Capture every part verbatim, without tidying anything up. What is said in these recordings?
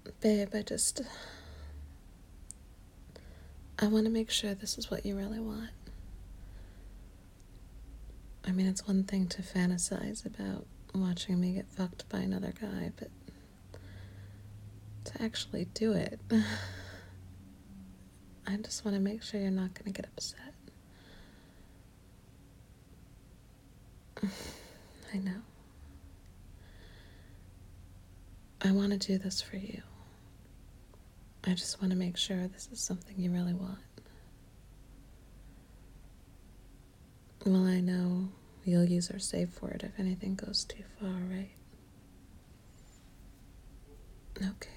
Babe, I just... I want to make sure this is what you really want. I mean, it's one thing to fantasize about watching me get fucked by another guy, but to actually do it, I just want to make sure you're not going to get upset. I know. I want to do this for you. I just want to make sure this is something you really want. Well, I know you'll use our safe word if anything goes too far, right? Okay,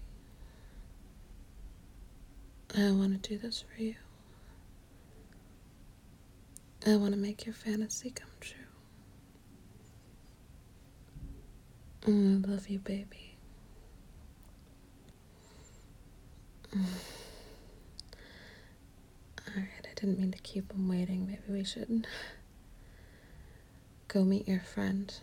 baby. I want to do this for you. I want to make your fantasy come true. Mm, I love you, baby. Mm. Alright, I didn't mean to keep him waiting. Maybe we should go meet your friend.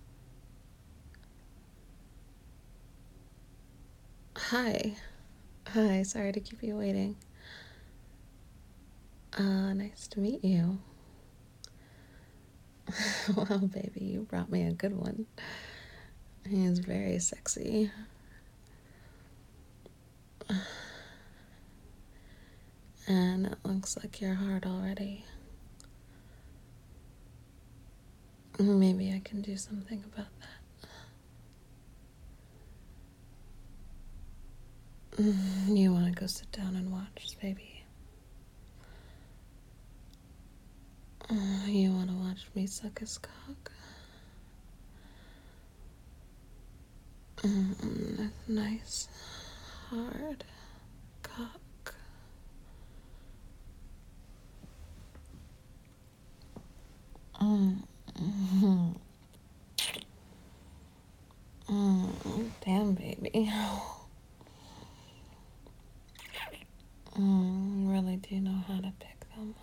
Hi. Hi, sorry to keep you waiting. Uh, nice to meet you. Wow, baby, you brought me a good one. He is very sexy. And it looks like you're hard already. Maybe I can do something about that. You want to go sit down and watch, baby? You want to watch me suck his cock? Mm, that's nice, hard cock. Mm. Mm-hmm. Mm, damn, baby. Mm, really do know how to pick them.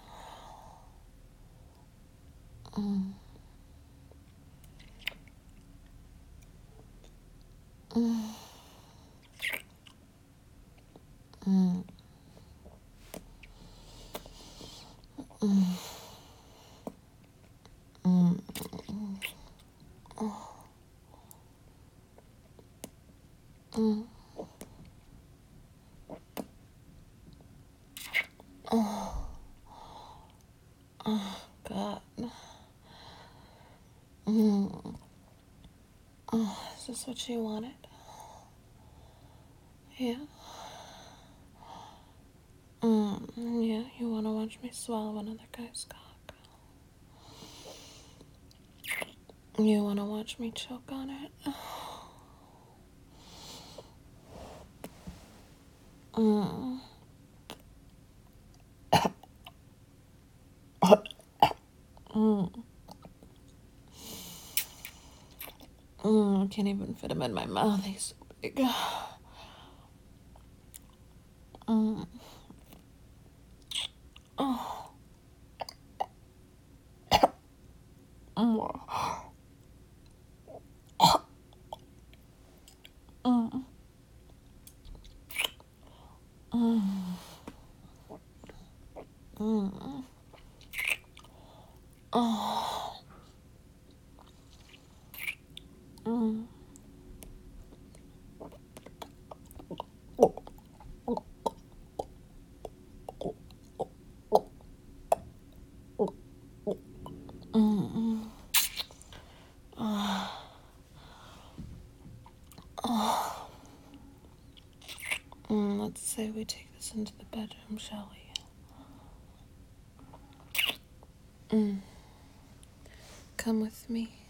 Mm. Mm. Mm. Mm. Mm. Oh. Mm. Oh. Oh, God. Mm. Oh, is this what you wanted? Yeah. Mm. Yeah, you want to watch me swallow another guy's cock? You want to watch me choke on it? Mm. Mm. Mm. I can't even fit him in my mouth. He's so big. Mm. Oh. Mm. Mm. Mm. Mm. Oh. Mm. Mm. Oh. Oh. Mm, let's say we take this into the bedroom, shall we? Mm. Come with me.